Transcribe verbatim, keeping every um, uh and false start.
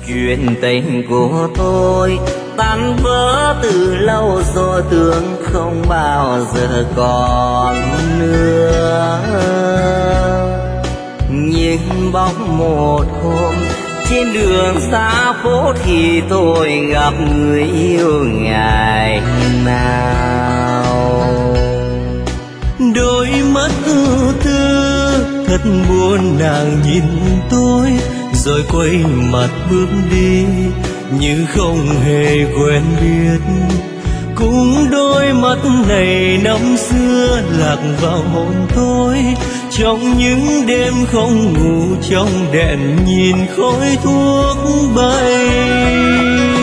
Chuyện tình của tôi tan vỡ từ lâu rồi, tưởng không bao giờ còn nữa. Nhưng bóng một hôm trên đường xa phố thì tôi gặp người yêu ngày nào. Đôi mắt ưu tư thật buồn, nàng nhìn tôi rồi quay mặt bước đi như không hề quen biết. Cũng đôi mắt này năm xưa lạc vào hồn tôi, trong những đêm không ngủ, trong đèn nhìn khói thuốc bay.